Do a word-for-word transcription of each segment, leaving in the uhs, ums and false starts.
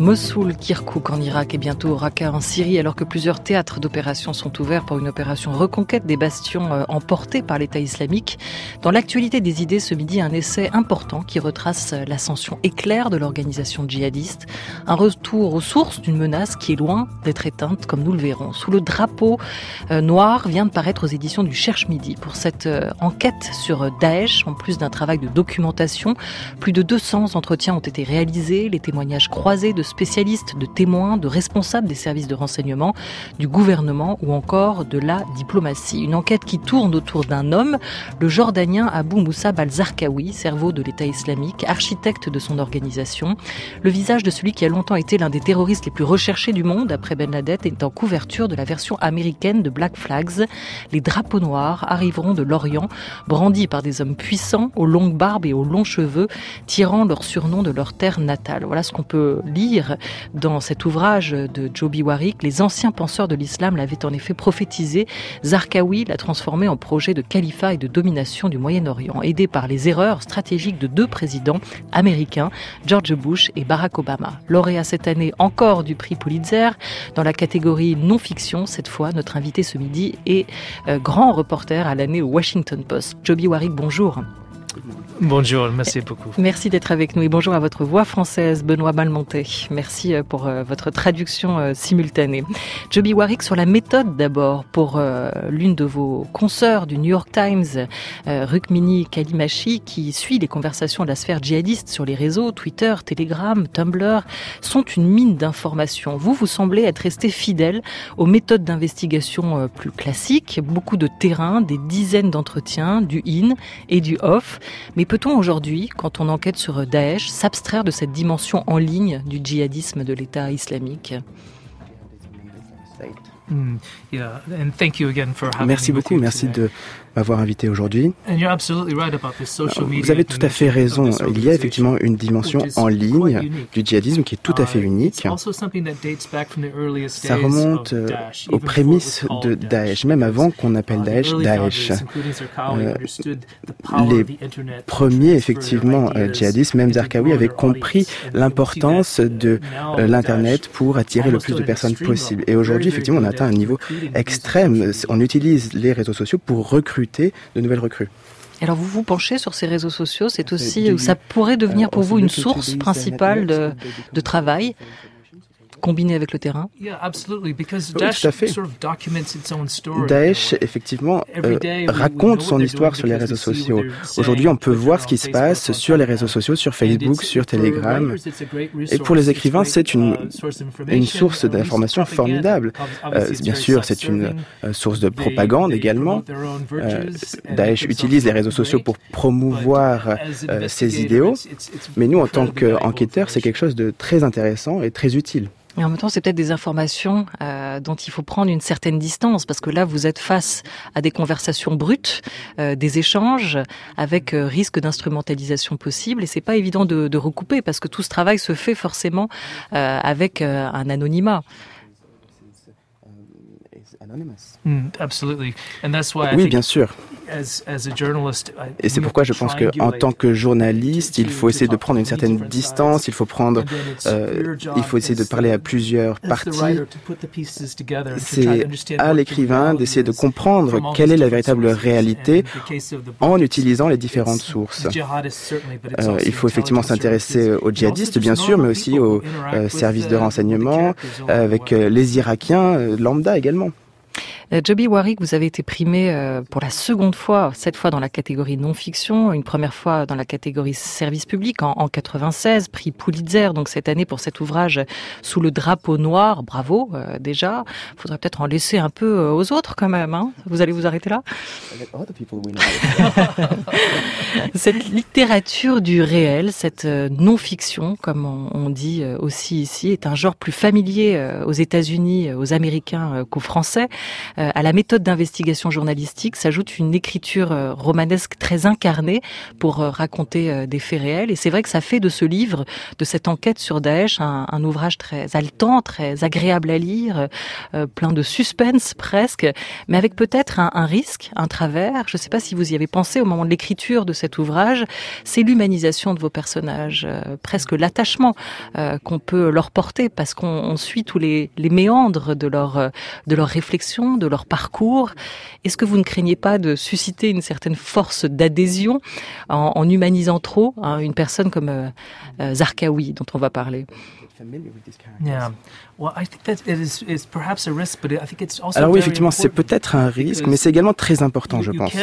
Mossoul, Kirkouk en Irak et bientôt Raqqa en Syrie, alors que plusieurs théâtres d'opération sont ouverts pour une opération reconquête des bastions emportés par l'État islamique. Dans l'actualité des idées, ce midi, un essai important qui retrace l'ascension éclair de l'organisation djihadiste. Un retour aux sources d'une menace qui est loin d'être éteinte, comme nous le verrons. Sous le drapeau euh, noir vient de paraître aux éditions du Cherche Midi. Pour cette euh, enquête sur Daesh, en plus d'un travail de documentation, plus de deux cents entretiens ont été réalisés, les témoignages croisés de spécialistes, de témoins, de responsables des services de renseignement, du gouvernement ou encore de la diplomatie. Une enquête qui tourne autour d'un homme, le Jordanien Abou Moussab al-Zarqawi, cerveau de l'État islamique, architecte de son organisation. Le visage de celui qui a longtemps été l'un des terroristes les plus recherchés du monde, après Ben Laden, est en couverture de la version américaine de Black Flags. Les drapeaux noirs arriveront de l'Orient, brandis par des hommes puissants, aux longues barbes et aux longs cheveux, tirant leur surnom de leur terre natale. Voilà ce qu'on peut lire dans cet ouvrage de Joby Warrick. Les anciens penseurs de l'islam l'avaient en effet prophétisé. Zarqawi l'a transformé en projet de califat et de domination du Moyen-Orient, aidé par les erreurs stratégiques de deux présidents américains, George Bush et Barack Obama. Lauréat cette année encore du prix Pulitzer, dans la catégorie non-fiction, cette fois, notre invité ce midi est euh, grand reporter à l'année au Washington Post. Joby Warrick, bonjour. Bonjour, merci beaucoup. Merci d'être avec nous et bonjour à votre voix française, Benoît Malmonté. Merci pour euh, votre traduction euh, simultanée. Joby Warrick, sur la méthode d'abord, pour euh, l'une de vos consoeurs du New York Times, euh, Rukmini Callimachi, qui suit les conversations de la sphère djihadiste sur les réseaux, Twitter, Telegram, Tumblr, sont une mine d'informations. Vous, vous semblez être resté fidèle aux méthodes d'investigation euh, plus classiques, beaucoup de terrain, des dizaines d'entretiens, du in et du off. Mais peut-on aujourd'hui, quand on enquête sur Daesh, s'abstraire de cette dimension en ligne du djihadisme de l'État islamique ? Mm, yeah. And thank you again for having Merci me with beaucoup, you merci today. de m'avoir invité aujourd'hui. And you're absolutely right about this social media Vous avez tout à fait raison. Il y a effectivement une dimension en ligne du djihadisme qui est tout à fait unique. Ça remonte aux prémices de Daesh, même avant qu'on appelle Daesh Daesh. Euh, les premiers, effectivement, djihadistes, même Zarqawi, avaient compris l'importance de euh, l'Internet pour attirer le plus de personnes possible. Et aujourd'hui, effectivement, on a atteint un niveau extrême. On utilise les réseaux sociaux pour recruter de nouvelles recrues. Alors vous vous penchez sur ces réseaux sociaux, c'est aussi, ça pourrait devenir pour vous une source principale de, de travail combiné avec le terrain? Oui, tout à fait. Daesh, effectivement, euh, raconte son histoire sur les réseaux sociaux. Aujourd'hui, on peut voir ce qui se passe sur les réseaux sociaux, sur Facebook, sur Telegram. Et pour les écrivains, c'est une, une source d'information formidable. Euh, bien sûr, c'est une euh, source de propagande également. Euh, Daesh utilise les réseaux sociaux pour promouvoir euh, ses idéaux. Mais nous, en tant qu'enquêteurs, c'est quelque chose de très intéressant et très utile. Et en même temps, c'est peut-être des informations euh, dont il faut prendre une certaine distance, parce que là, vous êtes face à des conversations brutes, euh, des échanges avec euh, risque d'instrumentalisation possible, et c'est pas évident de, de recouper, parce que tout ce travail se fait forcément euh, avec euh, un anonymat. Mm, absolutely. And that's why I oui, think bien sûr. As, as a journalist, I, Et c'est pourquoi je pense qu'en tant que journaliste, il faut essayer de prendre une certaine distance, il faut prendre, euh, il faut essayer de parler à plusieurs parties. C'est à l'écrivain d'essayer de comprendre quelle est la véritable réalité en utilisant les différentes sources. Euh, il faut effectivement s'intéresser aux djihadistes, bien sûr, mais aussi aux euh, services de renseignement, avec euh, les Irakiens, euh, lambda également. Joby Warrick, vous avez été primé euh, pour la seconde fois, cette fois dans la catégorie non-fiction, une première fois dans la catégorie service public en, en quatre-vingt-seize, prix Pulitzer, donc cette année pour cet ouvrage Sous le drapeau noir. Bravo, euh, déjà. Il faudrait peut-être en laisser un peu euh, aux autres quand même. Hein. Vous allez vous arrêter là? Cette littérature du réel, cette euh, non-fiction, comme on, on dit euh, aussi ici, est un genre plus familier euh, aux États-Unis, euh, aux Américains euh, qu'aux Français. Euh, Euh, à la méthode d'investigation journalistique s'ajoute une écriture euh, romanesque très incarnée pour euh, raconter euh, des faits réels. Et c'est vrai que ça fait de ce livre, de cette enquête sur Daesh, un, un ouvrage très haletant, très agréable à lire, euh, plein de suspense presque, mais avec peut-être un, un risque, un travers. Je ne sais pas si vous y avez pensé au moment de l'écriture de cet ouvrage. C'est l'humanisation de vos personnages, euh, presque l'attachement euh, qu'on peut leur porter, parce qu'on on suit tous les, les méandres de leur, euh, de leur réflexion, de leur parcours. Est-ce que vous ne craignez pas de susciter une certaine force d'adhésion en, en humanisant trop hein, une personne comme euh, euh, Zarqawi, dont on va parler? Alors oui, effectivement, c'est peut-être un risque, mais c'est également très important, je pense.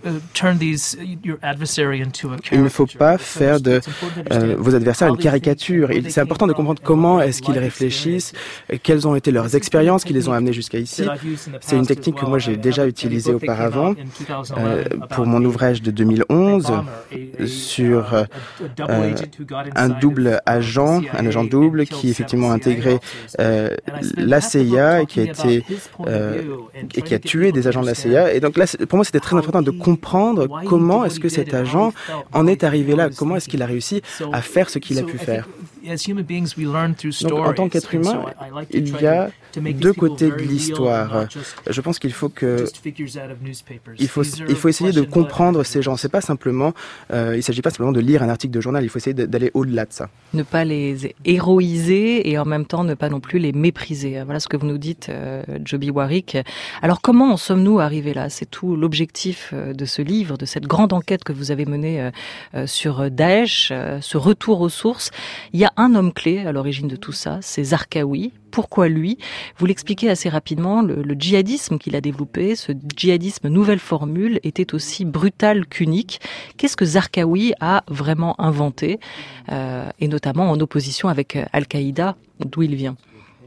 Il ne faut pas faire de euh, vos adversaires une caricature. C'est important de comprendre comment est-ce qu'ils réfléchissent, quelles ont été leurs expériences qui les ont amenés jusqu'à ici. C'est une technique que moi j'ai déjà utilisée auparavant euh, pour mon ouvrage de deux mille onze sur euh, un double agent, un agent double qui effectivement a intégré euh, la C I A et qui a été euh, et qui a tué des agents de la C I A. Et donc là, pour moi, c'était très important de comprendre comment est-ce que cet agent en est arrivé là, comment est-ce qu'il a réussi à faire ce qu'il a pu faire. Donc, en tant qu'être humain, il y a deux côtés de l'histoire. Je pense qu'il faut que il faut il faut essayer de comprendre ces gens. C'est pas simplement, euh, il s'agit pas simplement de lire un article de journal. Il faut essayer d'aller au-delà de ça. Ne pas les héroïser et en même temps ne pas non plus les mépriser. Voilà ce que vous nous dites, euh, Joby Warrick. Alors comment en sommes-nous arrivés là? C'est tout l'objectif de ce livre, de cette grande enquête que vous avez menée euh, sur Daesh, euh, ce retour aux sources. Il y a un homme clé à l'origine de tout ça, c'est Zarqawi. Pourquoi lui? Vous l'expliquez assez rapidement, le, le djihadisme qu'il a développé, ce djihadisme nouvelle formule, était aussi brutal qu'unique. Qu'est-ce que Zarqawi a vraiment inventé, euh, et notamment en opposition avec Al-Qaïda, d'où il vient?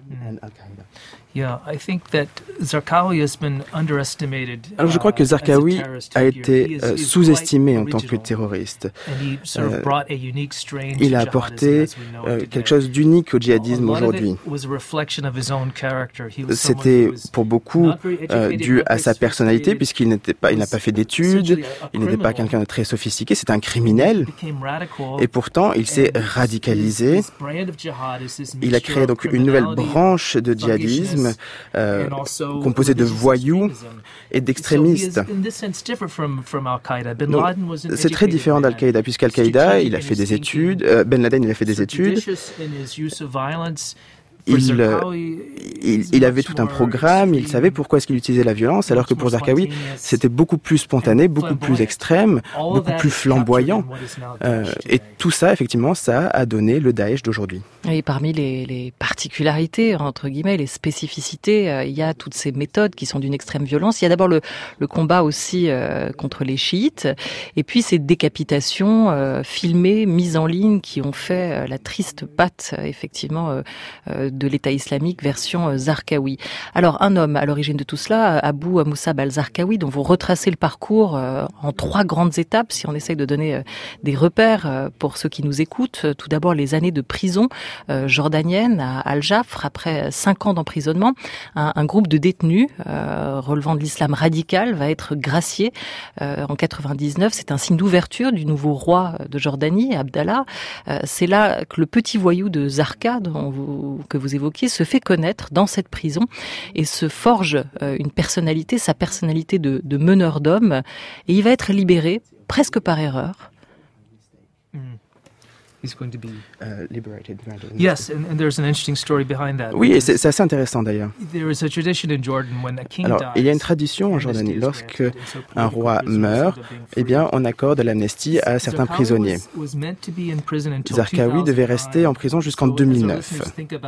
Alors je crois que Zarqawi a été euh, sous-estimé en tant que terroriste. Euh, il a apporté euh, quelque chose d'unique au djihadisme aujourd'hui. C'était pour beaucoup euh, dû à sa personnalité, puisqu'il n'était pas, il n'a pas fait d'études, il n'était pas quelqu'un de très sophistiqué, c'est un criminel. Et pourtant, il s'est radicalisé. Il a créé donc une nouvelle branche de djihadisme Euh, composé de voyous et d'extrémistes. C'est très différent d'Al-Qaïda, puisqu'Al-Qaïda, il a fait des études, euh, Ben Laden, il a fait des études. Il, il, il avait tout un programme, il savait pourquoi est-ce qu'il utilisait la violence, alors que pour Zarqawi, c'était beaucoup plus spontané, beaucoup plus extrême, beaucoup plus flamboyant. Euh, et tout ça, effectivement, ça a donné le Daesh d'aujourd'hui. Et parmi les, les particularités, entre guillemets, les spécificités, euh, il y a toutes ces méthodes qui sont d'une extrême violence. Il y a d'abord le, le combat aussi euh, contre les chiites, et puis ces décapitations euh, filmées, mises en ligne, qui ont fait euh, la triste patte, euh, effectivement, euh, euh, de l'État islamique version Zarqawi. Alors, un homme à l'origine de tout cela, Abou Moussab al-Zarqawi, dont vous retracez le parcours euh, en trois grandes étapes, si on essaye de donner euh, des repères euh, pour ceux qui nous écoutent. Tout d'abord, les années de prison euh, jordanienne à Al-Jafr, après cinq ans d'emprisonnement. Un, un groupe de détenus euh, relevant de l'islam radical va être gracié euh, en quatre-vingt-dix-neuf. C'est un signe d'ouverture du nouveau roi de Jordanie, Abdallah. Euh, c'est là que le petit voyou de Zarqa, dont vous, que vous évoquiez, se fait connaître dans cette prison et se forge euh, une personnalité, sa personnalité de, de meneur d'hommes, et il va être libéré presque par erreur. Mm. He's going to be uh, liberated. Yes, and, and there's an interesting story behind that. Oui, et c'est, c'est assez intéressant d'ailleurs. There is a tradition in Jordan when a king Alors, dies, il y a une tradition en Jordanie. Lorsque un roi meurt, eh bien, on accorde l'amnistie à certains prisonniers. Zarqawi devait rester en prison jusqu'en deux mille neuf.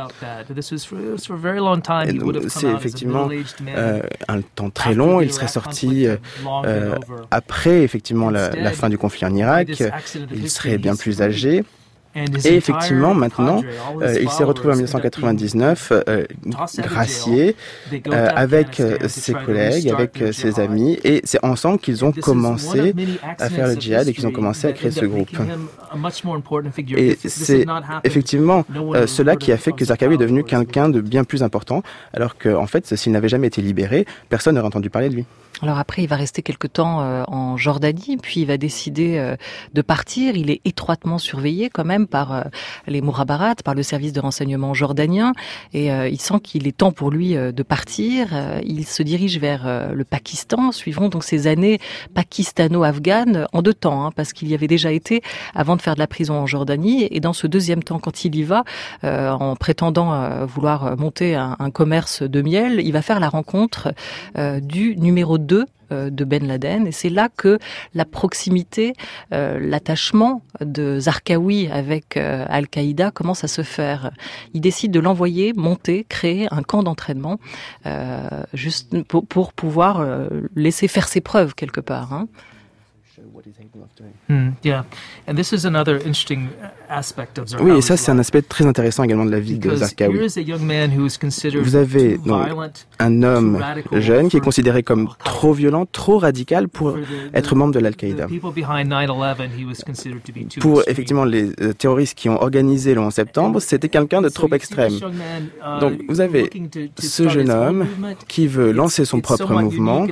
Et donc, c'est effectivement euh, un temps très long. Il serait sorti euh, après effectivement la, la fin du conflit en Irak. Il serait bien plus âgé. Et effectivement, maintenant, euh, il s'est retrouvé en dix-neuf cent quatre-vingt-dix-neuf euh, gracié euh, avec euh, ses collègues, avec euh, ses amis, et c'est ensemble qu'ils ont commencé à faire le djihad et qu'ils ont commencé à créer ce groupe. Et c'est effectivement euh, cela qui a fait que Zarqawi est devenu quelqu'un de bien plus important, alors qu'en en fait, s'il n'avait jamais été libéré, personne n'aurait entendu parler de lui. Alors après, il va rester quelque temps euh, en Jordanie, puis il va décider euh, de partir. Il est étroitement surveillé quand même par euh, les Mourabarat, par le service de renseignement jordanien, et euh, il sent qu'il est temps pour lui euh, de partir. Euh, il se dirige vers euh, le Pakistan, suivant donc ces années pakistano-afghanes en deux temps, hein, parce qu'il y avait déjà été avant de faire de la prison en Jordanie, et dans ce deuxième temps, quand il y va, euh, en prétendant euh, vouloir monter un, un commerce de miel, il va faire la rencontre euh, du numéro deux de Ben Laden, et c'est là que la proximité, euh, l'attachement de Zarqawi avec euh, Al-Qaïda commence à se faire. Il décide de l'envoyer monter, créer un camp d'entraînement, euh, juste pour, pour pouvoir euh, laisser faire ses preuves quelque part. Hein. Mm, yeah. And this is another interesting aspect of Oui, et ça c'est un aspect très intéressant également de la vie de Zarqawi. Vous avez donc un homme jeune qui est considéré comme trop violent, trop radical pour être membre de l'Al-Qaïda. Pour effectivement les terroristes qui ont organisé le onze septembre, c'était quelqu'un de trop extrême. Donc vous avez ce jeune homme qui veut lancer son propre mouvement.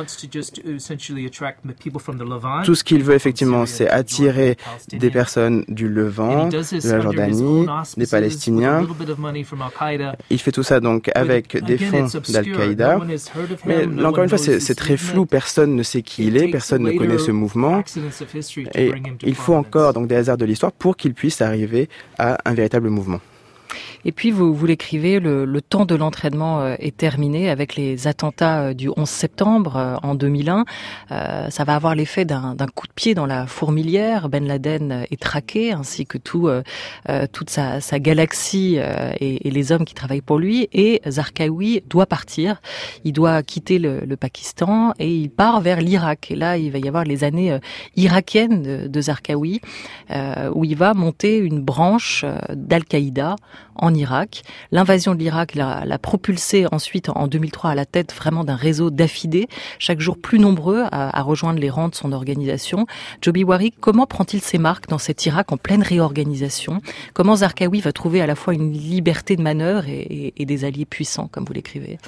Tout ce qu'il veut effectivement, c'est attirer des personnes du Levant, de la Jordanie, des Palestiniens. Il fait tout ça donc avec des fonds d'Al-Qaïda. Mais là, encore une fois, c'est, c'est très flou. Personne ne sait qui il est, personne ne connaît ce mouvement. Et il faut encore donc des hasards de l'histoire pour qu'il puisse arriver à un véritable mouvement. Et puis, vous, vous l'écrivez, le, le temps de l'entraînement euh, est terminé avec les attentats euh, du onze septembre euh, en deux mille un. Euh, ça va avoir l'effet d'un, d'un coup de pied dans la fourmilière. Ben Laden est traqué, ainsi que tout, euh, euh, toute sa, sa galaxie euh, et, et les hommes qui travaillent pour lui. Et Zarqawi doit partir. Il doit quitter le, le Pakistan et il part vers l'Irak. Et là, il va y avoir les années euh, irakiennes de, de Zarqawi, euh, où il va monter une branche euh, d'Al-Qaïda en Irak. L'invasion de l'Irak l'a, l'a propulsé ensuite en deux mille trois à la tête vraiment d'un réseau d'affidés, chaque jour plus nombreux à, à rejoindre les rangs de son organisation. Joby Warrick, comment prend-il ses marques dans cet Irak en pleine réorganisation? Comment Zarqawi va trouver à la fois une liberté de manœuvre et, et, et des alliés puissants, comme vous l'écrivez?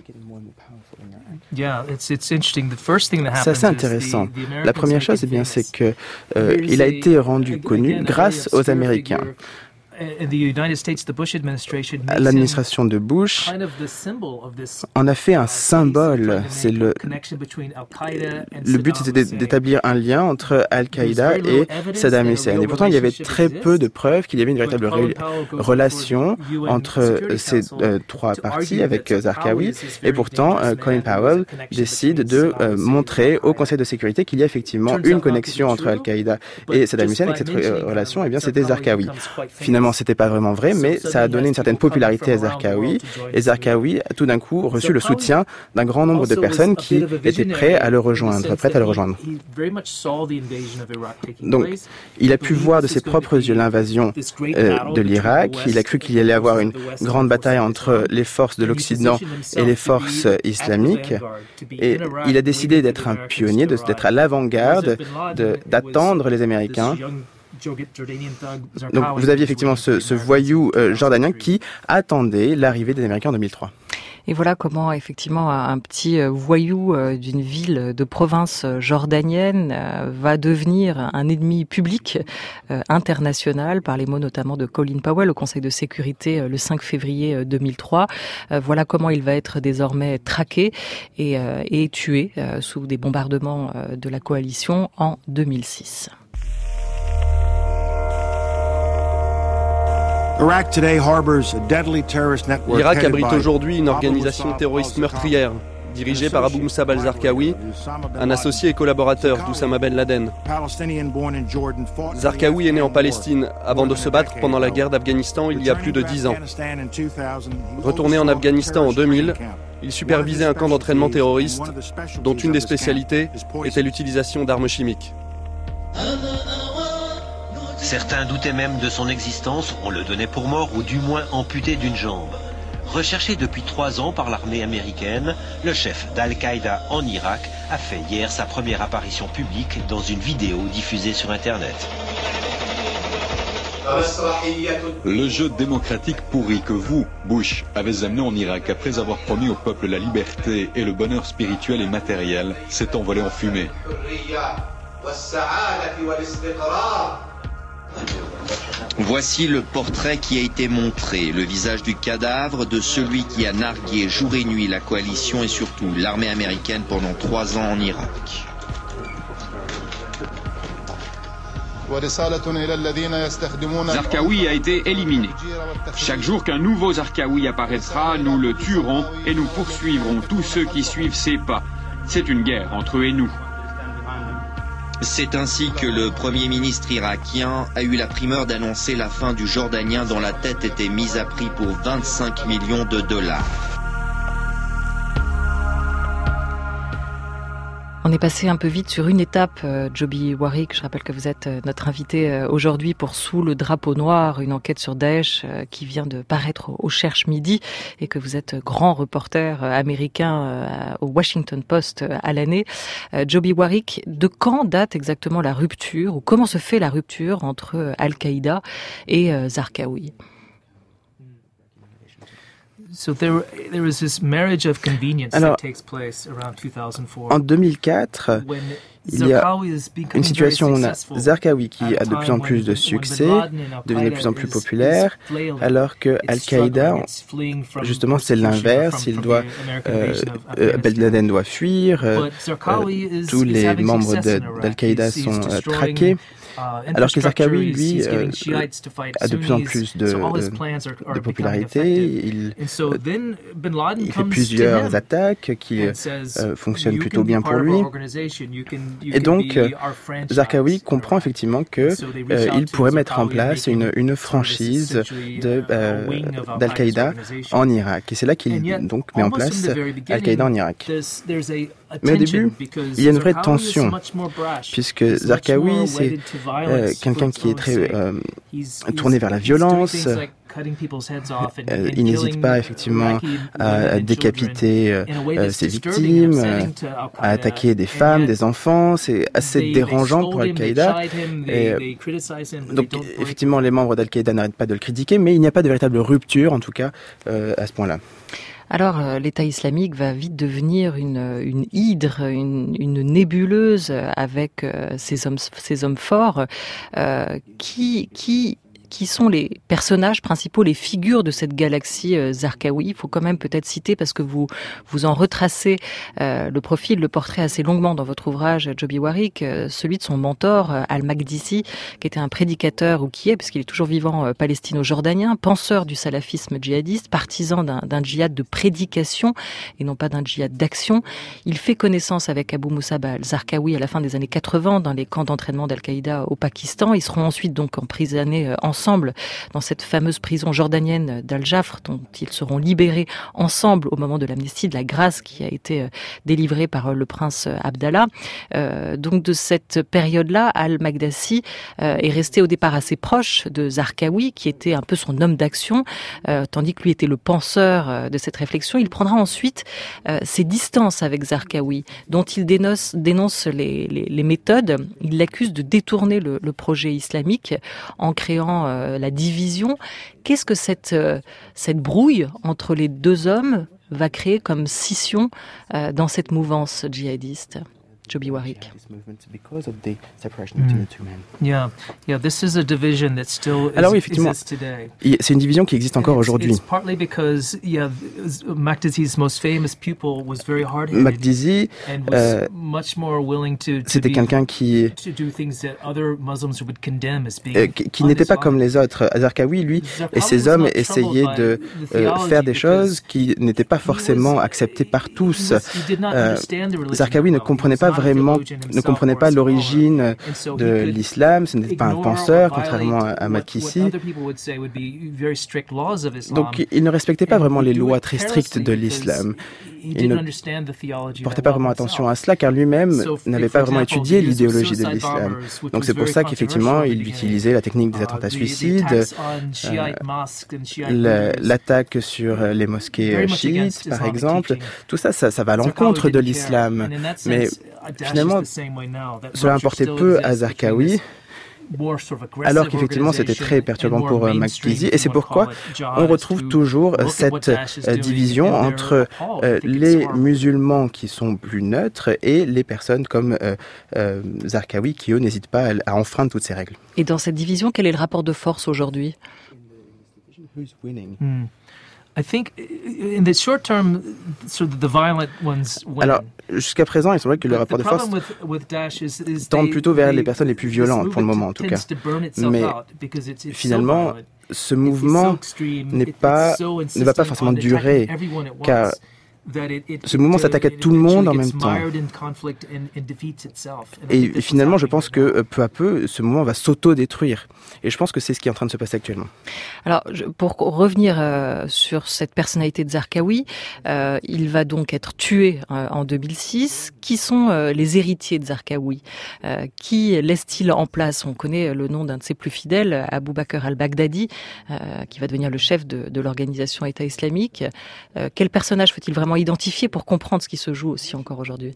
C'est assez intéressant. La première chose, eh bien, c'est que euh, il a été rendu connu grâce aux Américains. L'administration de Bush en a fait un symbole. C'est le, le but c'était d'établir un lien entre Al-Qaïda et Saddam Hussein. Et pourtant, il y avait très peu de preuves qu'il y avait une véritable re- relation entre ces euh, trois parties avec euh, Zarqawi. Et pourtant, euh, Colin Powell décide de euh, montrer au Conseil de sécurité qu'il y a effectivement une connexion entre Al-Qaïda et Saddam Hussein. Et que cette euh, relation, eh bien, c'était Zarqawi. Finalement, c'était pas vraiment vrai, mais ça a donné une certaine popularité à Zarqawi. Et Zarqawi a tout d'un coup reçu le soutien d'un grand nombre de personnes qui étaient prêtes à le rejoindre, prêtes à le rejoindre. Donc, il a pu voir de ses propres yeux l'invasion euh, de l'Irak. Il a cru qu'il y allait avoir une grande bataille entre les forces de l'Occident et les forces islamiques. Et il a décidé d'être un pionnier, de, d'être à l'avant-garde, de, d'attendre les Américains. Donc vous aviez effectivement ce, ce voyou euh, jordanien qui attendait l'arrivée des Américains en deux mille trois. Et voilà comment, effectivement, un petit voyou d'une ville de province jordanienne va devenir un ennemi public international, par les mots notamment de Colin Powell au Conseil de sécurité le cinq février deux mille trois. Voilà comment il va être désormais traqué et, et tué sous des bombardements de la coalition en deux mille six. L'Irak abrite aujourd'hui une organisation terroriste meurtrière, dirigée par Abu Musab al-Zarqawi, un associé et collaborateur d'Oussama Ben Laden. Zarqawi est né en Palestine avant de se battre pendant la guerre d'Afghanistan il y a plus de dix ans. Retourné en Afghanistan en deux mille, il supervisait un camp d'entraînement terroriste dont une des spécialités était l'utilisation d'armes chimiques. Certains doutaient même de son existence, on le donnait pour mort ou du moins amputé d'une jambe. Recherché depuis trois ans par l'armée américaine, le chef d'Al-Qaïda en Irak a fait hier sa première apparition publique dans une vidéo diffusée sur Internet. Le jeu démocratique pourri que vous, Bush, avez amené en Irak après avoir promis au peuple la liberté et le bonheur spirituel et matériel s'est envolé en fumée. Voici le portrait qui a été montré, le visage du cadavre de celui qui a nargué jour et nuit la coalition et surtout l'armée américaine pendant trois ans en Irak. Zarqawi a été éliminé. Chaque jour qu'un nouveau Zarqawi apparaîtra, nous le tuerons et nous poursuivrons tous ceux qui suivent ses pas. C'est une guerre entre eux et nous. C'est ainsi que le Premier ministre irakien a eu la primeur d'annoncer la fin du Jordanien dont la tête était mise à prix pour vingt-cinq millions de dollars. On est passé un peu vite sur une étape, euh, Joby Warrick. Je rappelle que vous êtes euh, notre invité euh, aujourd'hui pour Sous le drapeau noir, une enquête sur Daesh euh, qui vient de paraître au, au Cherche Midi et que vous êtes grand reporter euh, américain euh, au Washington Post euh, à l'année. Euh, Joby Warrick, de quand date exactement la rupture ou comment se fait la rupture entre euh, Al-Qaïda et euh, Zarqawi? So there, there was this marriage of convenience Alors, that takes place around two thousand four. En deux mille quatre, il y a une situation où on a Zarqawi qui a de plus en plus de succès, devient de plus en plus populaire, alors que Al-Qaïda, justement, c'est l'inverse. Il doit, euh, euh, Ben Laden doit fuir, euh, euh, tous les membres d'Al-Qaïda sont euh, traqués. Alors que Zarqawi, lui, euh, a de plus en plus de, de, de popularité. Il, euh, il fait plusieurs attaques qui euh, fonctionnent plutôt bien pour lui. Et donc, euh, Zarqawi comprend effectivement que euh, il pourrait mettre en place une, une franchise de, euh, d'Al-Qaïda en Irak. Et c'est là qu'il donc met en place Al-Qaïda en Irak. Mais au début, il y a une vraie tension, puisque Zarqawi, c'est euh, quelqu'un qui est très euh, tourné vers la violence. Euh, il n'hésite pas effectivement à, à décapiter euh, ses victimes, euh, à attaquer des femmes, des enfants. C'est assez dérangeant pour Al-Qaïda. Et, euh, donc effectivement, les membres d'Al-Qaïda n'arrêtent pas de le critiquer, mais il n'y a pas de véritable rupture, en tout cas, euh, à ce point-là. Alors, euh, l'État islamique va vite devenir une, une hydre, une, une nébuleuse avec euh, ces hommes, ces hommes forts euh, qui, qui qui sont les personnages principaux, les figures de cette galaxie euh, Zarqawi. Il faut quand même peut-être citer, parce que vous vous en retracez euh, le profil, le portrait assez longuement dans votre ouvrage, Joby Warrick, euh, celui de son mentor, euh, Al-Makdisi, qui était un prédicateur, ou qui est, parce qu'il est toujours vivant, euh, palestino-jordanien, penseur du salafisme djihadiste, partisan d'un, d'un djihad de prédication et non pas d'un djihad d'action. Il fait connaissance avec Abu Musab al-Zarqawi à la fin des années quatre-vingts dans les camps d'entraînement d'Al-Qaïda au Pakistan. Ils seront ensuite donc emprisonnés euh, ensemble ensemble dans cette fameuse prison jordanienne d'Al-Jafr, dont ils seront libérés ensemble au moment de l'amnistie, de la grâce qui a été délivrée par le prince Abdallah. Euh, donc de cette période-là, Al-Makdisi euh, est resté au départ assez proche de Zarqawi, qui était un peu son homme d'action, euh, tandis que lui était le penseur euh, de cette réflexion. Il prendra ensuite euh, ses distances avec Zarqawi, dont il dénonce, dénonce les, les, les méthodes. Il l'accuse de détourner le, le projet islamique en créant euh, la division. Qu'est-ce que cette, euh, cette brouille entre les deux hommes va créer comme scission euh, dans cette mouvance djihadiste? Joby Warrick. Alors oui, effectivement, c'est une division qui existe encore aujourd'hui. Makdisi, euh, c'était quelqu'un qui, euh, qui, qui n'était pas comme les autres. Zarqawi, lui, et ses hommes essayaient de euh, faire des choses qui n'étaient pas forcément acceptées par tous. Euh, Zarqawi ne comprenait pas vraiment, ne comprenait pas l'origine de l'islam, ce n'était pas un penseur, contrairement à, à Makisi. Donc il ne respectait pas vraiment les lois très strictes de l'islam. Il ne portait pas vraiment attention à cela car lui-même n'avait pas vraiment étudié l'idéologie de l'islam. Donc c'est pour ça qu'effectivement il utilisait la technique des attentats suicides, euh, l'attaque sur les mosquées chiites par exemple. Tout ça, ça, ça va à l'encontre de l'islam. Mais finalement, cela importait peu à Zarqawi. Alors qu'effectivement c'était très perturbant pour euh, Makisi et c'est pourquoi on retrouve toujours euh, cette euh, division entre euh, les musulmans qui sont plus neutres et les personnes comme euh, euh, Zarqawi qui eux n'hésitent pas à, à enfreindre toutes ces règles. Et dans cette division, quel est le rapport de force aujourd'hui? hmm. I think in the short term, sort of the violent ones win. Alors, jusqu'à présent, il semble que le rapport de force tend plutôt vers les personnes les plus violentes, pour le moment en tout cas. Mais finalement, ce mouvement n'est pas, ne va pas forcément durer, car ce mouvement s'attaque à tout le monde en même temps. Et finalement, je pense que peu à peu, ce mouvement va s'auto-détruire. Et je pense que c'est ce qui est en train de se passer actuellement. Alors, pour revenir euh, sur cette personnalité de Zarqawi, euh, il va donc être tué euh, en deux mille six. Qui sont euh, les héritiers de Zarqawi? euh, Qui laisse-t-il en place? On connaît le nom d'un de ses plus fidèles, Abou Bakr al-Baghdadi, euh, qui va devenir le chef de, de l'organisation État islamique. Euh, quel personnage faut-il vraiment identifier pour comprendre ce qui se joue aussi encore aujourd'hui?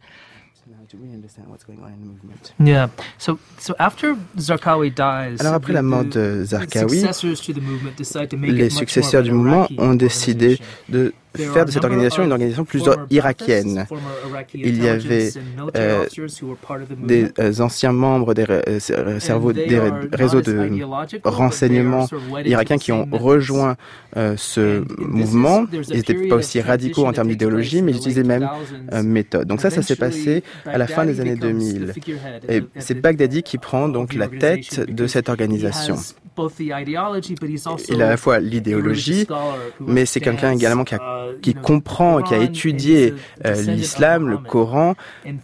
Yeah. So, so after Zarqawi dies, alors après la mort de Zarqawi, les successeurs du mouvement ont décidé de faire de cette organisation une organisation plus irakienne. Il y avait euh, des euh, anciens membres des, euh, cerveaux, des réseaux de renseignement irakiens qui ont rejoint euh, ce mouvement. Ils n'étaient pas aussi radicaux en termes d'idéologie, mais ils utilisaient même euh, méthode. Donc ça, ça s'est passé à la fin des années deux mille. Et c'est Baghdadi qui prend donc la tête de cette organisation. Il a à la fois l'idéologie, mais c'est quelqu'un également qui, a, qui comprend, qui a étudié euh, l'islam, le Coran.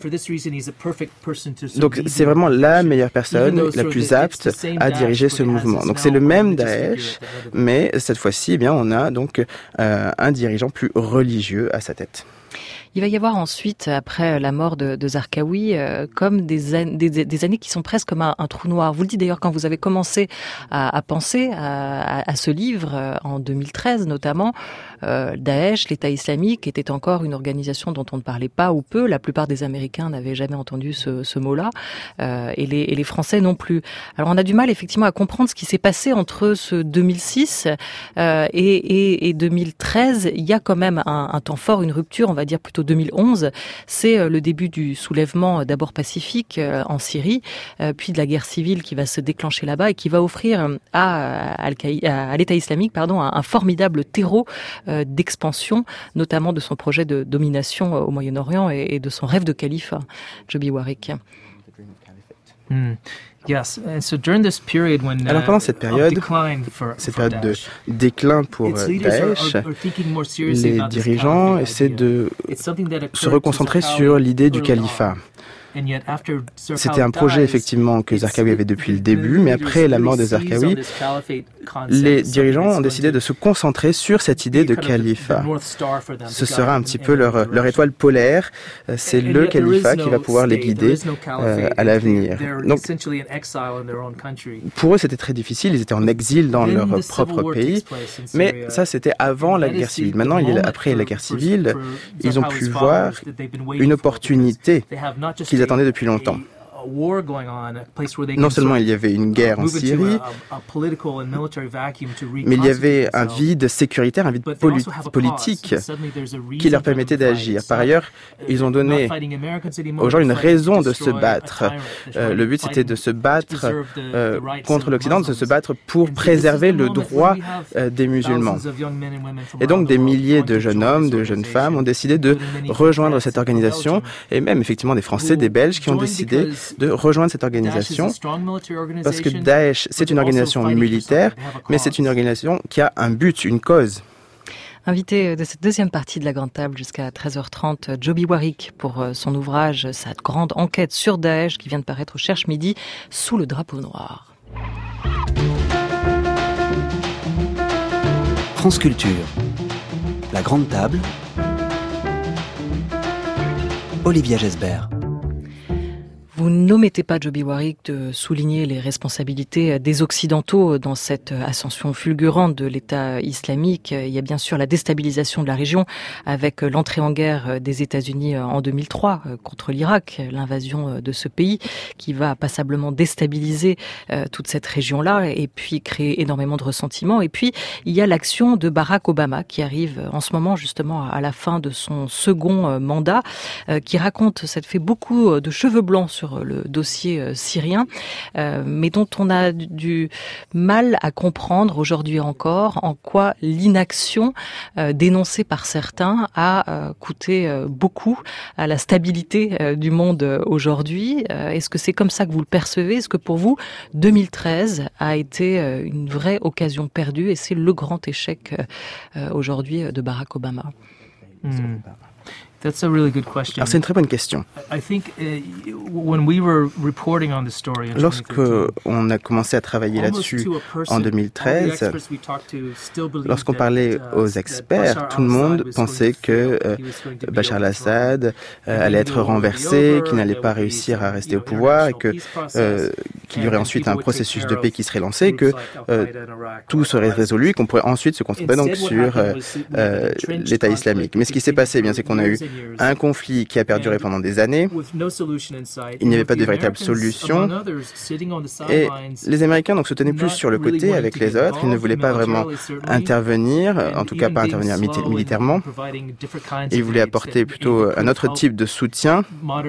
Donc c'est vraiment la meilleure personne, la plus apte à diriger ce mouvement. Donc c'est le même Daesh, mais cette fois-ci, eh bien, on a donc euh, un dirigeant plus religieux à sa tête. Il va y avoir ensuite, après la mort de, de Zarqawi, euh, comme des, an- des, des années qui sont presque comme un, un trou noir. Vous le dites d'ailleurs quand vous avez commencé à, à penser à, à, à ce livre, euh, en deux mille treize notamment, euh, Daesh, l'État islamique, était encore une organisation dont on ne parlait pas ou peu. La plupart des Américains n'avaient jamais entendu ce, ce mot-là, euh, et, les, et les Français non plus. Alors on a du mal effectivement à comprendre ce qui s'est passé entre ce deux mille six euh, et, et, et deux mille treize. Il y a quand même un, un temps fort, une rupture, on va dire plutôt deux mille onze, c'est le début du soulèvement d'abord pacifique en Syrie, puis de la guerre civile qui va se déclencher là-bas et qui va offrir à, à, à l'État islamique pardon, un, un formidable terreau d'expansion, notamment de son projet de domination au Moyen-Orient et, et de son rêve de califat. Joby Warrick. Hmm. Yes. And so during this period when, uh, alors pendant cette période, for, cette for période de déclin pour Daesh, are, are les dirigeants essaient de se reconcentrer sur l'idée du califat. C'était un projet effectivement que Zarqawi avait depuis le début, mais après la mort de Zarqawi, les dirigeants ont décidé de se concentrer sur cette idée de califat. Ce sera un petit peu leur, leur étoile polaire, c'est le califat qui va pouvoir les guider euh, à l'avenir. Donc, pour eux c'était très difficile, ils étaient en exil dans leur propre pays, mais ça c'était avant la guerre civile. Maintenant, après la guerre civile, ils ont pu voir une opportunité qu'ils attendaient depuis longtemps. Non seulement il y avait une guerre en Syrie, mais il y avait un vide sécuritaire, un vide poli- politique qui leur permettait d'agir. Par ailleurs, ils ont donné aux gens une raison de se battre. Euh, le but, c'était de se battre euh, contre l'Occident, de se battre pour préserver le droit euh, des musulmans. Et donc, des milliers de jeunes hommes, de jeunes femmes ont décidé de rejoindre cette organisation, et même effectivement des Français, des Belges qui ont décidé de rejoindre cette organisation, parce que Daesh, c'est une organisation militaire, mais c'est une organisation qui a un but, une cause. Invité de cette deuxième partie de la Grande Table jusqu'à treize heures trente, Joby Warrick pour son ouvrage, sa grande enquête sur Daesh qui vient de paraître au Cherche Midi, Sous le drapeau noir. France Culture, la Grande Table, Olivia Gesbert. Vous n'omettez pas, Joby Warrick, de souligner les responsabilités des Occidentaux dans cette ascension fulgurante de l'État islamique. Il y a bien sûr la déstabilisation de la région avec l'entrée en guerre des États-Unis en deux mille trois contre l'Irak, l'invasion de ce pays qui va passablement déstabiliser toute cette région-là et puis créer énormément de ressentiments. Et puis, il y a l'action de Barack Obama qui arrive en ce moment justement à la fin de son second mandat, qui raconte, ça fait beaucoup de cheveux blancs sur le dossier syrien, euh, mais dont on a du mal à comprendre aujourd'hui encore en quoi l'inaction euh, dénoncée par certains a euh, coûté euh, beaucoup à la stabilité euh, du monde euh, aujourd'hui. Euh, est-ce que c'est comme ça que vous le percevez? Est-ce que pour vous, deux mille treize a été euh, une vraie occasion perdue et c'est le grand échec euh, aujourd'hui de Barack Obama? Mm. That's a really good question. Alors c'est une très bonne question. I think uh, when we were reporting on the story in Lorsque on a commencé à travailler là-dessus en deux mille treize, lorsqu'on parlait aux experts, tout le monde pensait que euh, Bachar al-Assad euh, allait être renversé, qu'il n'allait pas réussir à rester au pouvoir et que euh, qu'il y aurait ensuite un processus de paix qui serait lancé, que euh, tout serait résolu et qu'on pourrait ensuite se concentrer donc sur euh, euh, l'État islamique. Mais ce qui s'est passé, eh bien, c'est qu'on a eu un conflit qui a perduré pendant des années. Il n'y avait pas de véritable solution. Et les Américains donc se tenaient plus sur le côté avec les autres. Ils ne voulaient pas vraiment intervenir, en tout cas pas intervenir militairement. Ils voulaient apporter plutôt un autre type de soutien.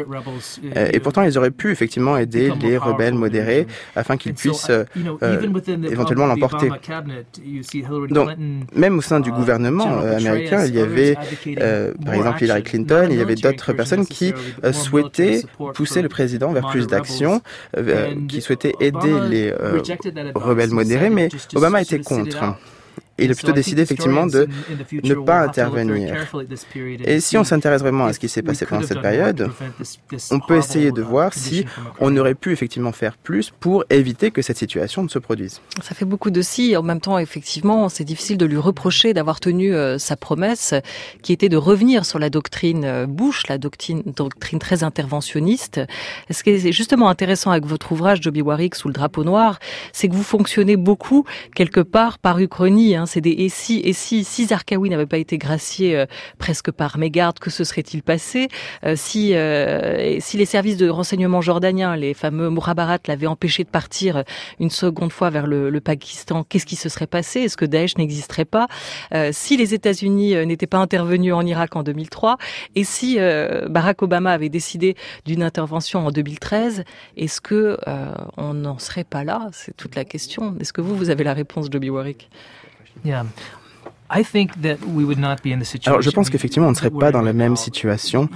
Et pourtant, ils auraient pu effectivement aider les rebelles modérés afin qu'ils puissent euh, éventuellement l'emporter. Donc, même au sein du gouvernement euh, américain, il y avait, euh, par exemple, Hillary Clinton, il y avait d'autres personnes qui euh, souhaitaient pousser le président vers plus d'actions, euh, qui souhaitaient aider les euh, rebelles modérés, mais Obama était contre. Il a plutôt décidé effectivement de ne pas intervenir. Et si on s'intéresse vraiment à ce qui s'est passé pendant cette période, on peut essayer de voir si on aurait pu effectivement faire plus pour éviter que cette situation ne se produise. Ça fait beaucoup de si. En même temps, effectivement, c'est difficile de lui reprocher d'avoir tenu euh, sa promesse qui était de revenir sur la doctrine Bush, la doctrine, doctrine très interventionniste. Ce qui est justement intéressant avec votre ouvrage, Joby Warrick, Sous le drapeau noir, c'est que vous fonctionnez beaucoup quelque part par uchronie, hein. C'est des et si, et si, si Zarqawi n'avait pas été gracié euh, presque par mégarde, que se serait-il passé euh, si, euh, si les services de renseignement jordaniens, les fameux Mourabarat, l'avaient empêché de partir une seconde fois vers le, le Pakistan, qu'est-ce qui se serait passé? Est-ce que Daesh n'existerait pas? euh, Si les États-Unis euh, n'étaient pas intervenus en Irak en deux mille trois, et si euh, Barack Obama avait décidé d'une intervention en deux mille treize, est-ce que euh, on n'en serait pas là? C'est toute la question. Est-ce que vous, vous avez la réponse, Joby Warrick? Yeah. I think that we would not be in the situation. Alors, je pense qu'effectivement, on ne serait pas dans la même situation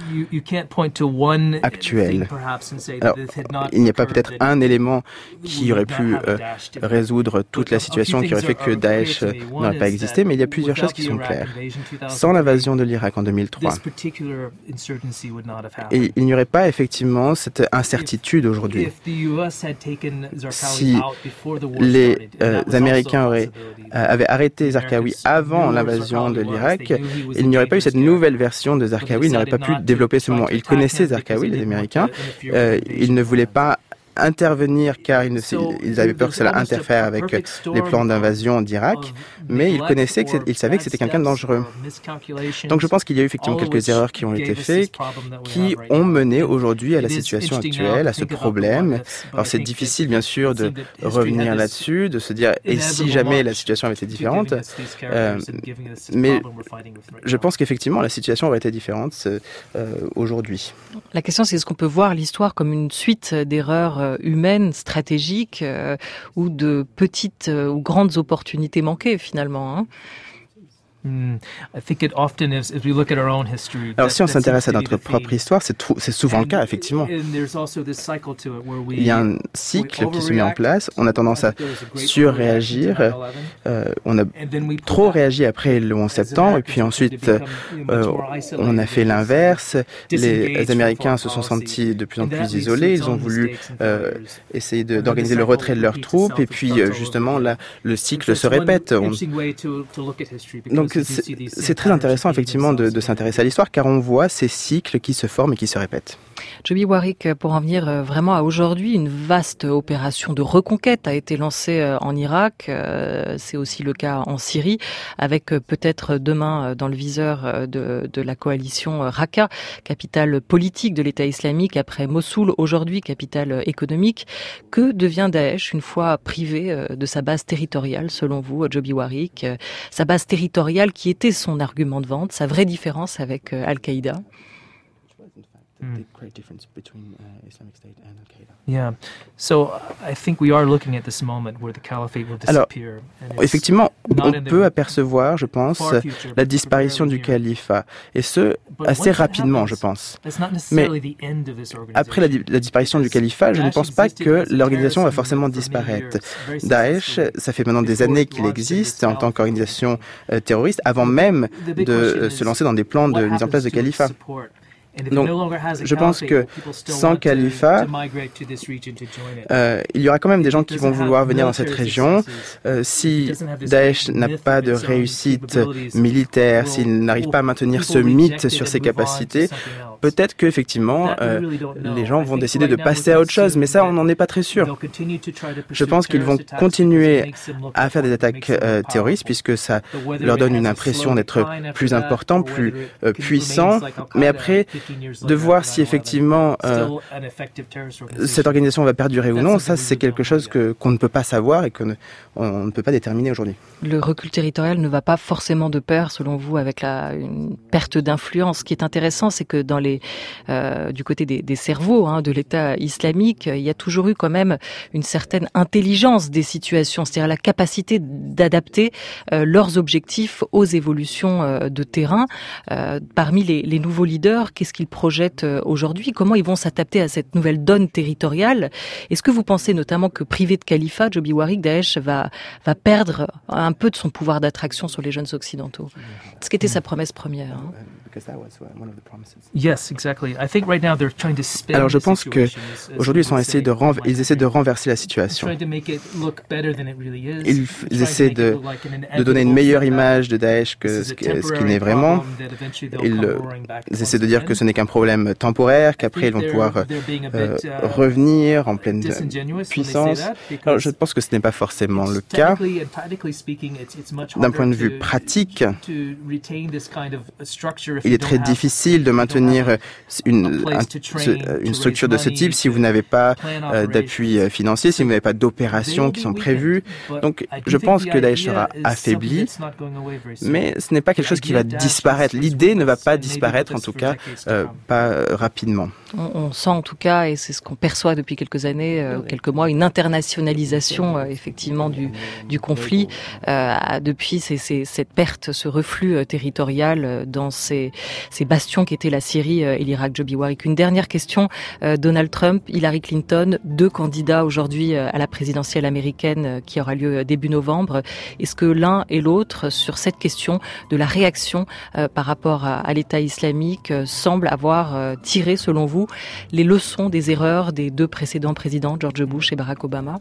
actuelle. Alors, il n'y a pas peut-être un élément qui aurait pu euh, résoudre toute la situation, qui aurait fait que Daesh euh, n'aurait pas existé, mais il y a plusieurs choses qui sont claires. Sans l'invasion de l'Irak en deux mille trois, et il n'y aurait pas effectivement cette incertitude aujourd'hui. Si les euh, Américains auraient, euh, avaient arrêté Zarqawi avant l'invasion de l'Irak, il n'y aurait pas eu cette nouvelle version de Zarqawi, il n'aurait pas pu développer ce moment. Ils connaissaient Zarqawi, les Américains, euh, ils ne voulaient pas intervenir car ils, ne, ils avaient peur que cela interfère avec les plans d'invasion d'Irak, mais ils connaissaient, que ils savaient que c'était quelqu'un de dangereux. Donc je pense qu'il y a eu effectivement quelques erreurs qui ont été faites, qui ont mené aujourd'hui à la situation actuelle, à ce problème. Alors c'est difficile bien sûr de revenir là-dessus, de se dire et si jamais la situation avait été différente, euh, mais je pense qu'effectivement la situation aurait été différente euh, aujourd'hui. La question c'est est-ce qu'on peut voir l'histoire comme une suite d'erreurs humaines, stratégiques, euh, ou de petites euh, ou grandes opportunités manquées finalement, hein? Alors, si on s'intéresse à notre propre histoire, c'est, trou- c'est souvent le cas, effectivement. Il y a un cycle qui se met en place. On a tendance à surréagir. Euh, on a trop réagi après le onze septembre, et puis ensuite, euh, on a fait l'inverse. Les Américains se sont sentis de plus en plus isolés. Ils ont voulu euh, essayer de, d'organiser le retrait de leurs troupes, et puis, euh, justement, là, le cycle se répète. On... Donc, c'est, c'est très intéressant, effectivement, de, de s'intéresser à l'histoire, car on voit ces cycles qui se forment et qui se répètent. Joby Warrick, pour en venir vraiment à aujourd'hui, une vaste opération de reconquête a été lancée en Irak. C'est aussi le cas en Syrie, avec peut-être demain dans le viseur de, de la coalition Raqqa, capitale politique de l'État islamique, après Mossoul, aujourd'hui capitale économique. Que devient Daesh une fois privé de sa base territoriale, selon vous, Joby Warrick? Sa base territoriale qui était son argument de vente, sa vraie différence avec Al-Qaïda? The great difference between uh, Islamic State and Al-Qaeda. Yeah. So I think we are looking at this moment where the caliphate will disappear. Alors, effectivement, on peut apercevoir, je pense, la disparition du califat, et ce, assez rapidement, je pense. Mais après la, la disparition du califat, je ne pense pas que l'organisation va forcément disparaître. Daesh, ça fait maintenant des années qu'il existe en tant qu'organisation euh, terroriste, avant même de euh, se lancer dans des plans de mise en place de califat. Donc, je pense que sans califat, euh, il y aura quand même des gens qui vont vouloir venir dans cette région. Euh, si Daesh n'a pas de réussite militaire, s'il n'arrive pas à maintenir ce mythe sur ses capacités, peut-être qu'effectivement, euh, les gens vont décider de passer à autre chose, mais ça, on n'en est pas très sûr. Je pense qu'ils vont continuer à faire des attaques euh, terroristes, puisque ça leur donne une impression d'être plus important, plus euh, puissant, mais après, de voir si effectivement euh, cette organisation va perdurer ou non, ça c'est quelque chose que, qu'on ne peut pas savoir et qu'on on ne peut pas déterminer aujourd'hui. Le recul territorial ne va pas forcément de pair, selon vous, avec la, une perte d'influence. Ce qui est intéressant, c'est que dans les, euh, du côté des, des cerveaux hein, de l'État islamique, il y a toujours eu quand même une certaine intelligence des situations, c'est-à-dire la capacité d'adapter euh, leurs objectifs aux évolutions euh, de terrain. Euh, parmi les, les nouveaux leaders, qu'est-ce qu'ils projettent aujourd'hui? Comment ils vont s'adapter à cette nouvelle donne territoriale? Est-ce que vous pensez notamment que privé de califat, Joby Warrick, Daesh va, va perdre un peu de son pouvoir d'attraction sur les jeunes occidentaux? Ce qui était sa promesse première. Hein. Yes, exactly. I think right now they're trying to spin. Alors je pense que aujourd'hui ils sont essayés de renv- ils essaient de renverser la situation. Ils, ils essaient de, de donner une meilleure image de Daesh que ce, que, ce qui n'est vraiment. Ils, ils essaient de dire que ce n'est qu'un problème temporaire, qu'après ils vont pouvoir euh, revenir en pleine puissance. Alors je pense que ce n'est pas forcément le cas. D'un point de vue pratique, il est très difficile de maintenir une, un, une structure de ce type si vous n'avez pas euh, d'appui financier, si vous n'avez pas d'opérations qui sont prévues. Donc, je pense que Daesh sera affaibli, mais ce n'est pas quelque chose qui va disparaître. L'idée ne va pas disparaître, en tout cas, euh, pas euh, rapidement. On, on sent en tout cas, et c'est ce qu'on perçoit depuis quelques années, euh, quelques mois, une internationalisation euh, effectivement du, du conflit euh, depuis ces, ces, cette perte, ce reflux euh, territorial euh, dans ces, ces bastions qui étaient la Syrie euh, et l'Irak. Joby Warrick. Une dernière question. Euh, Donald Trump, Hillary Clinton, deux candidats aujourd'hui euh, à la présidentielle américaine euh, qui aura lieu début novembre. Est-ce que l'un et l'autre, sur cette question de la réaction euh, par rapport à, à l'État islamique, euh, semblent avoir euh, tiré, selon vous, les leçons des erreurs des deux précédents présidents, George Bush et Barack Obama?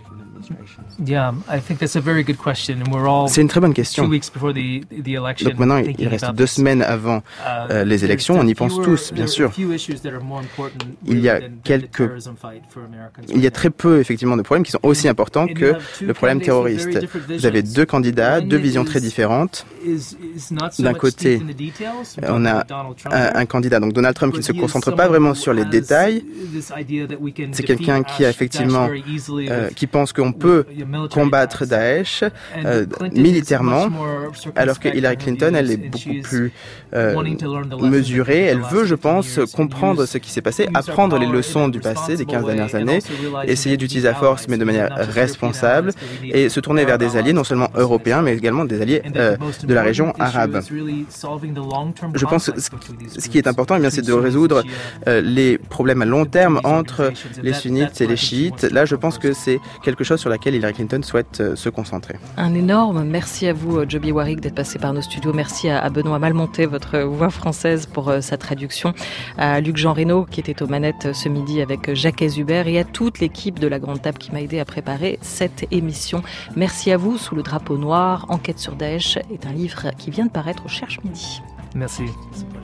C'est une très bonne question. Donc maintenant, il reste deux semaines avant euh, les élections. On y pense tous, bien sûr. Il y a quelques, il y a très peu effectivement de problèmes qui sont aussi importants que le problème terroriste. Vous avez deux candidats, deux visions très différentes. D'un côté, on a un, un candidat, donc Donald Trump, qui ne se concentre pas vraiment sur les détails. C'est quelqu'un qui a effectivement, euh, qui pense qu'on peut combattre Daesh euh, militairement, alors que Hillary Clinton, elle est beaucoup plus euh, mesurée. Elle veut, je pense, comprendre ce qui s'est passé, apprendre les leçons du passé, des quinze dernières années, essayer d'utiliser la force, mais de manière responsable, et se tourner vers des alliés, non seulement européens, mais également des alliés euh, de la région arabe. Je pense que ce qui est important, eh bien, c'est de résoudre euh, les problèmes à long terme entre les sunnites et les chiites. Là, je pense que c'est quelque chose sur laquelle Hillary Clinton souhaite euh, se concentrer. Un énorme merci à vous, Joby Warrick, d'être passé par nos studios. Merci à, à Benoît Malmonté, votre voix française, pour euh, sa traduction. À Luc-Jean Reynaud, qui était aux manettes ce midi avec Jacques Hubert, et à toute l'équipe de La Grande Table qui m'a aidé à préparer cette émission. Merci à vous. Sous le drapeau noir, Enquête sur Daesh est un livre qui vient de paraître au Cherche Midi. Merci.